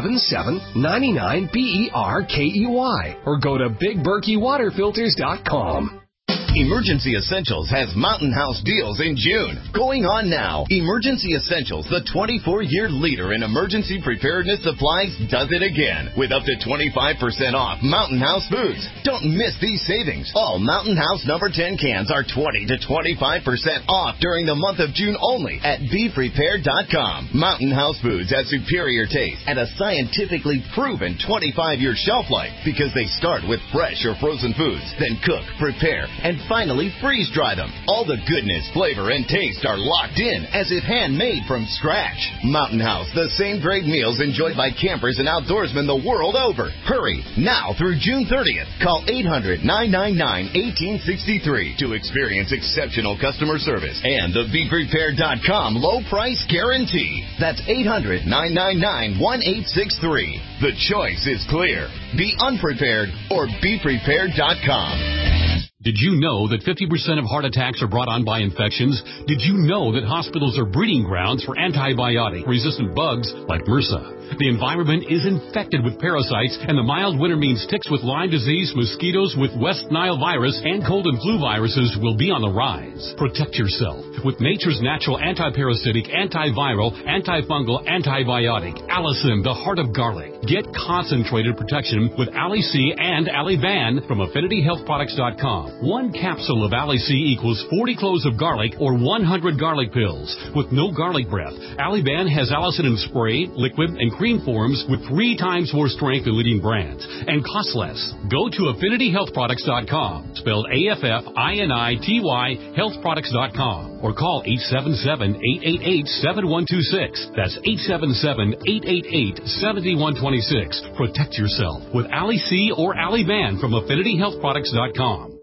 877-99-BERKEY or go to BigBerkeyWaterFilters.com. Emergency Essentials has Mountain House deals in June. Going on now. Emergency Essentials, the 24-year leader in emergency preparedness supplies, does it again with up to 25% off Mountain House foods. Don't miss these savings. All Mountain House number 10 cans are 20 to 25% off during the month of June only at BePrepared.com. Mountain House foods have superior taste and a scientifically proven 25-year shelf life because they start with fresh or frozen foods, then cook, prepare, and finally freeze-dry them. All the goodness, flavor, and taste are locked in as if handmade from scratch. Mountain House, the same great meals enjoyed by campers and outdoorsmen the world over. Hurry, now through June 30th. Call 800-999-1863 to experience exceptional customer service and the BePrepared.com low price guarantee. That's 800-999-1863. The choice is clear. Be unprepared or BePrepared.com. Did you know that 50% of heart attacks are brought on by infections? Did you know that hospitals are breeding grounds for antibiotic-resistant bugs like MRSA? The environment is infected with parasites, and the mild winter means ticks with Lyme disease, mosquitoes with West Nile virus, and cold and flu viruses will be on the rise. Protect yourself with nature's natural antiparasitic, antiviral, antifungal, antibiotic, Allicin, the heart of garlic. Get concentrated protection with Ali C and Ali Van from AffinityHealthProducts.com. One capsule of Ali C equals 40 cloves of garlic or 100 garlic pills. With no garlic breath, Ali Van has Allicin in spray, liquid, and cream forms with 3 times more strength than leading brands and costs less. Go to AffinityHealthProducts.com, spelled AFFINITY, healthproducts.com, or call 877-888-7126. That's 877-888-7126. Protect yourself with Ali C or Ali Van from AffinityHealthProducts.com.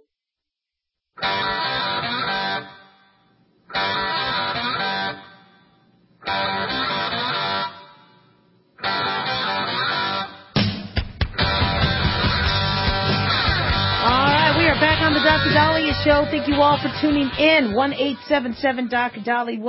Dr. Dahlia Show. Thank you all for tuning in. 1-877 Dr.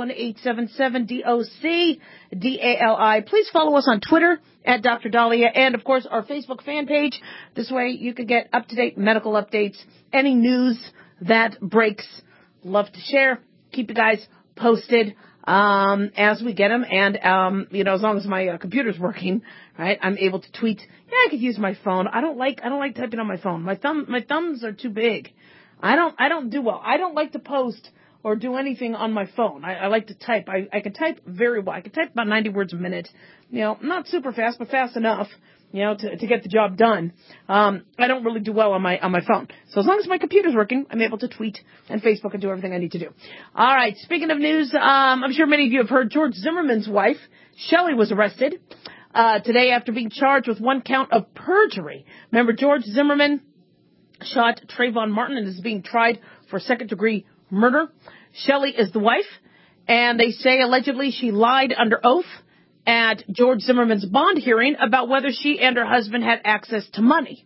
1-877-DOC-DALI. Please follow us on Twitter at Dr. Dahlia and, of course, our Facebook fan page. This way you can get up-to-date medical updates, any news that breaks. Love to share. Keep you guys posted as we get them. And, as long as my computer's working, right, I'm able to tweet. Yeah, I could use my phone. I don't like typing on my phone. My thumbs are too big. I don't do well. I don't like to post or do anything on my phone. I like to type. I can type very well. I can type about 90 words a minute. Not super fast, but fast enough, to get the job done. I don't really do well on my phone. So as long as my computer's working, I'm able to tweet and Facebook and do everything I need to do. All right. Speaking of news, I'm sure many of you have heard George Zimmerman's wife, Shelley, was arrested today after being charged with 1 count of perjury. Remember George Zimmerman? shot Trayvon Martin and is being tried for second-degree murder. Shelley is the wife, and they say allegedly she lied under oath at George Zimmerman's bond hearing about whether she and her husband had access to money.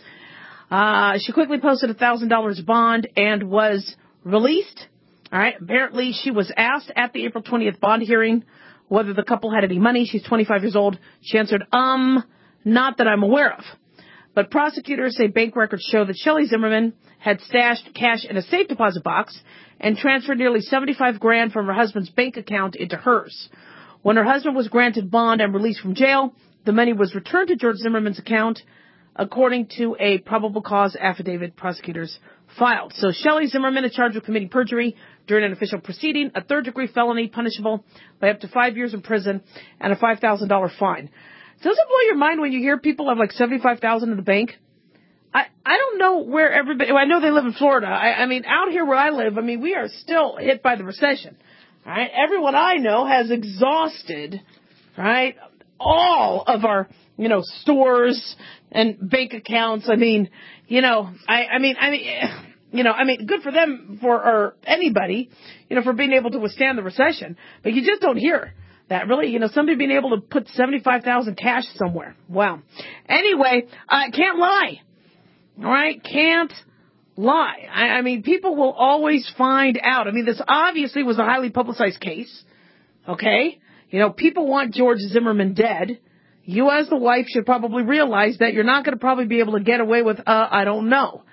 She quickly posted $1,000 bond and was released. All right. Apparently, she was asked at the April 20th bond hearing whether the couple had any money. She's 25 years old. She answered, not that I'm aware of. But prosecutors say bank records show that Shelley Zimmerman had stashed cash in a safe deposit box and transferred nearly $75,000 from her husband's bank account into hers. When her husband was granted bond and released from jail, the money was returned to George Zimmerman's account, according to a probable cause affidavit prosecutors filed. So Shelley Zimmerman is charged with committing perjury during an official proceeding, a third-degree felony punishable by up to 5 years in prison and a $5,000 fine. Does it blow your mind when you hear people have like $75,000 in the bank? I don't know where everybody, I know they live in Florida. I mean, out here where I live, I mean, we are still hit by the recession. All right. Everyone I know has exhausted, right, all of our, stores and bank accounts. I mean, I mean, good for them or anybody, for being able to withstand the recession. But you just don't hear that really, somebody being able to put $75,000 cash somewhere. Wow. Anyway, can't lie. All right. Can't lie. I mean, people will always find out. I mean, this obviously was a highly publicized case. Okay. People want George Zimmerman dead. You as the wife should probably realize that you're not going to probably be able to get away with, I don't know.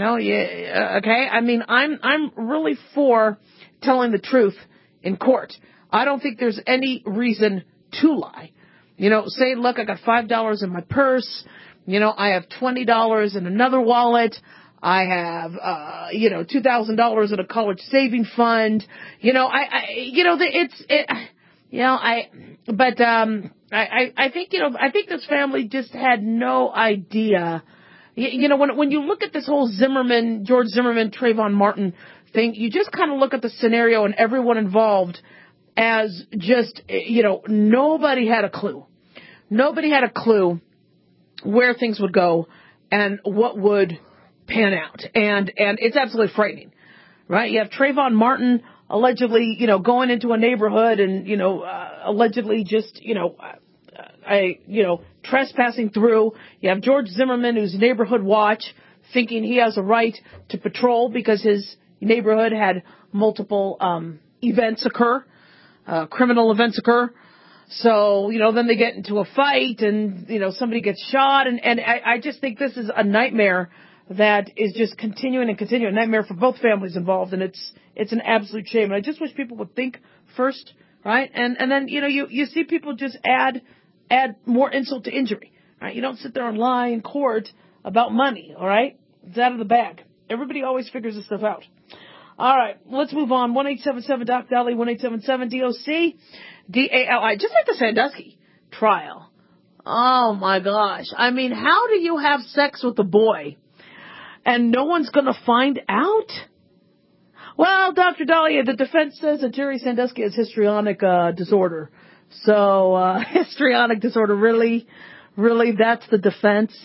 Okay. I mean, I'm really for telling the truth in court. I don't think there's any reason to lie. Say, look, I got $5 in my purse. I have $20 in another wallet. I have, $2,000 in a college saving fund. I think this family just had no idea. When you look at this whole George Zimmerman, Trayvon Martin thing, you just kind of look at the scenario and everyone involved as just, nobody had a clue. Nobody had a clue where things would go and what would pan out. And it's absolutely frightening, right? You have Trayvon Martin allegedly, going into a neighborhood and, allegedly just, trespassing through. You have George Zimmerman, who's neighborhood watch, thinking he has a right to patrol because his neighborhood had multiple events occur, criminal events occur. So, then they get into a fight and, somebody gets shot. And I just think this is a nightmare that is just continuing and continuing. A nightmare for both families involved. And it's an absolute shame. And I just wish people would think first, right? And then, you see people just add more insult to injury, right? You don't sit there and lie in court about money, all right? It's out of the bag. Everybody always figures this stuff out. All right, let's move on. 1-877-DOC-DALI, 1-877-DOC-DALI. Just like the Sandusky trial. Oh, my gosh. I mean, how do you have sex with a boy and no one's going to find out? Well, Dr. Dahlia, the defense says that Jerry Sandusky has histrionic disorder. So, histrionic disorder, really, that's the defense?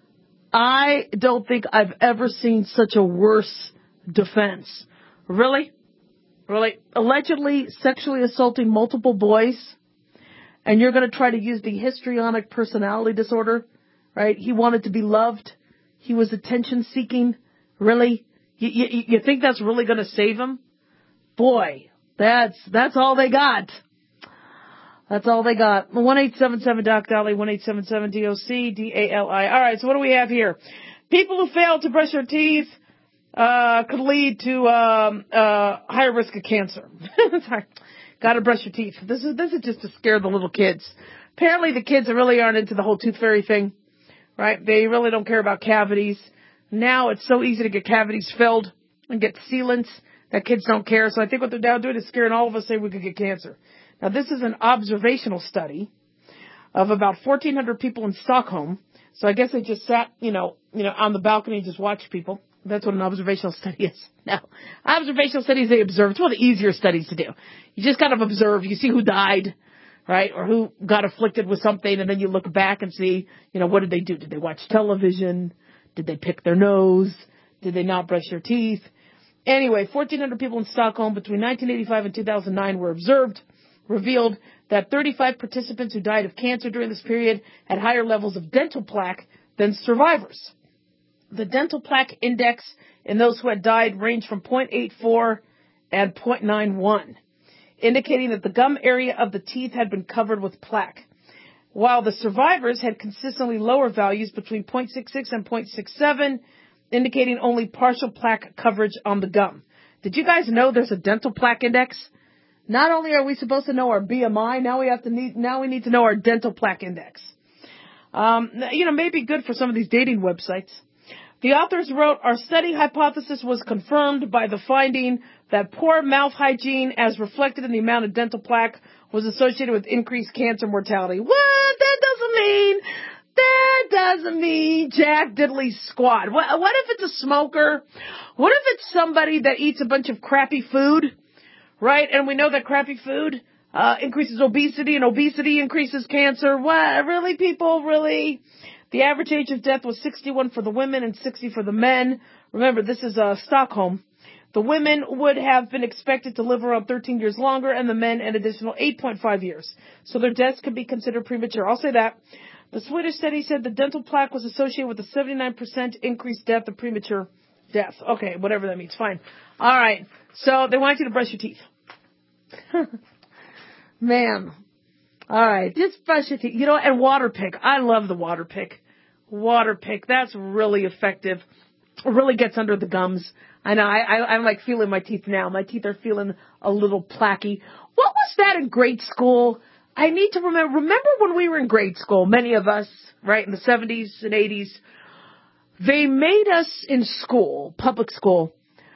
I don't think I've ever seen such a worse defense. Really? Allegedly sexually assaulting multiple boys, and you're going to try to use the histrionic personality disorder, right? He wanted to be loved. He was attention-seeking. Really? You think that's really going to save him? Boy, that's all they got. That's all they got. 1-877-DOC-DALI, 1-877-DOC-DALI. All right, so what do we have here? People who fail to brush their teeth could lead to higher risk of cancer. Sorry. Got to brush your teeth. This is just to scare the little kids. Apparently the kids really aren't into the whole tooth fairy thing, right? They really don't care about cavities. Now it's so easy to get cavities filled and get sealants that kids don't care. So I think what they're now doing is scaring all of us, saying we could get cancer. Now this is an observational study of about 1,400 people in Stockholm. So I guess they just sat, on the balcony and just watched people. That's what an observational study is. Now, observational studies, they observe. It's one of the easier studies to do. You just kind of observe. You see who died, right, or who got afflicted with something, and then you look back and see, what did they do? Did they watch television? Did they pick their nose? Did they not brush their teeth? Anyway, 1,400 people in Stockholm between 1985 and 2009 were observed, revealed that 35 participants who died of cancer during this period had higher levels of dental plaque than survivors. The dental plaque index in those who had died ranged from 0.84 and 0.91, indicating that the gum area of the teeth had been covered with plaque, while the survivors had consistently lower values between 0.66 and 0.67, indicating only partial plaque coverage on the gum. Did you guys know there's a dental plaque index? Not only are we supposed to know our BMI, now we need to know our dental plaque index. Maybe good for some of these dating websites. The authors wrote, our study hypothesis was confirmed by the finding that poor mouth hygiene, as reflected in the amount of dental plaque, was associated with increased cancer mortality. What? That doesn't mean jack diddly squat. What if it's a smoker? What if it's somebody that eats a bunch of crappy food, right? And we know that crappy food increases obesity, and obesity increases cancer. What? Really, people? Really? The average age of death was 61 for the women and 60 for the men. Remember, this is Stockholm. The women would have been expected to live around 13 years longer, and the men an additional 8.5 years. So their deaths could be considered premature. I'll say that. The Swedish study said the dental plaque was associated with a 79% increased death of premature death. Okay, whatever that means. Fine. All right. So they want you to brush your teeth. Man. All right. Just brush your teeth. And water pick. I love the water pick. Water pick. That's really effective. It really gets under the gums. I know. I'm like feeling my teeth now. My teeth are feeling a little placky. What was that in grade school? I need to remember when we were in grade school, many of us, right, in the 70s and 80s, they made us in school, public school,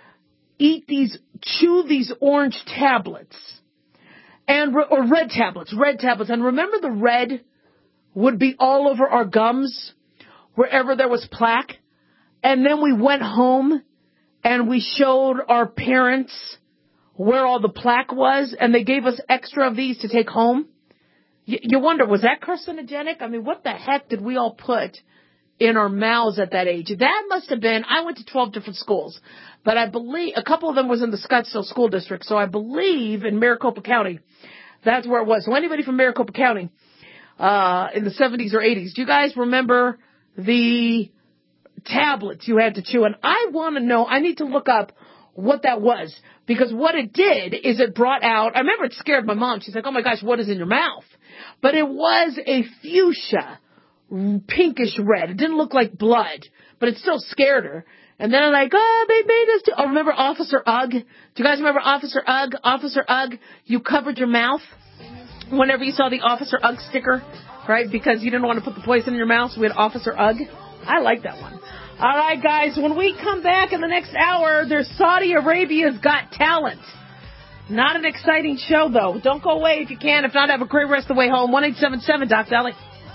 chew these orange tablets, or red tablets. And remember the red would be all over our gums, wherever there was plaque? And then we went home and we showed our parents where all the plaque was, and they gave us extra of these to take home. You wonder, was that carcinogenic? I mean, what the heck did we all put in our mouths at that age? That must have been, I went to 12 different schools, but I believe a couple of them was in the Scottsdale School District, so I believe in Maricopa County, that's where it was. So anybody from Maricopa County, in the 70s or 80s, do you guys remember the tablets you had to chew? And I want to know, I need to look up what that was, because what it did is it brought out, I remember it scared my mom. She's like, oh my gosh, what is in your mouth? But it was a fuchsia, pinkish red. It didn't look like blood, but it still scared her. And then I'm like, oh, they made us do, remember Officer Ugg? Do you guys remember Officer Ugg? Officer Ugg, you covered your mouth whenever you saw the Officer Ugg sticker, right? Because you didn't want to put the poison in your mouth, so we had Officer Ugg. I like that one. All right, guys, when we come back in the next hour, there's Saudi Arabia's Got Talent. Not an exciting show, though. Don't go away if you can. If not, have a great rest of the way home. 1-877 Doc Valley.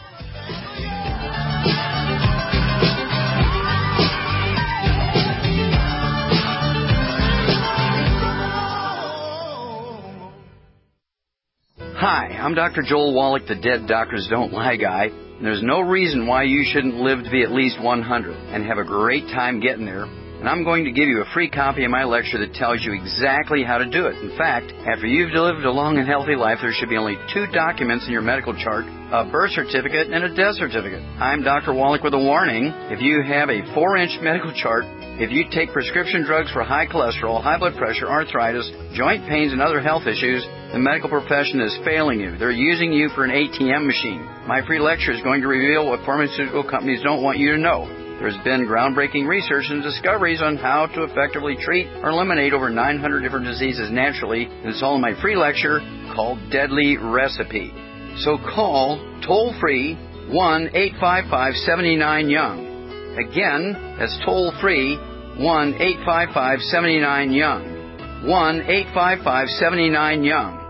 Hi, I'm Dr. Joel Wallach, the Dead Doctors Don't Lie guy. And there's no reason why you shouldn't live to be at least 100 and have a great time getting there. And I'm going to give you a free copy of my lecture that tells you exactly how to do it. In fact, after you've lived a long and healthy life, there should be only 2 documents in your medical chart, a birth certificate and a death certificate. I'm Dr. Wallach with a warning. If you have a 4-inch medical chart, if you take prescription drugs for high cholesterol, high blood pressure, arthritis, joint pains, and other health issues, the medical profession is failing you. They're using you for an ATM machine. My free lecture is going to reveal what pharmaceutical companies don't want you to know. There's been groundbreaking research and discoveries on how to effectively treat or eliminate over 900 different diseases naturally, and it's all in my free lecture called Deadly Recipe. So call toll-free 1-855-79-YOUNG. Again, that's toll-free 1-855-79-YOUNG. 1-855-79-YOUNG.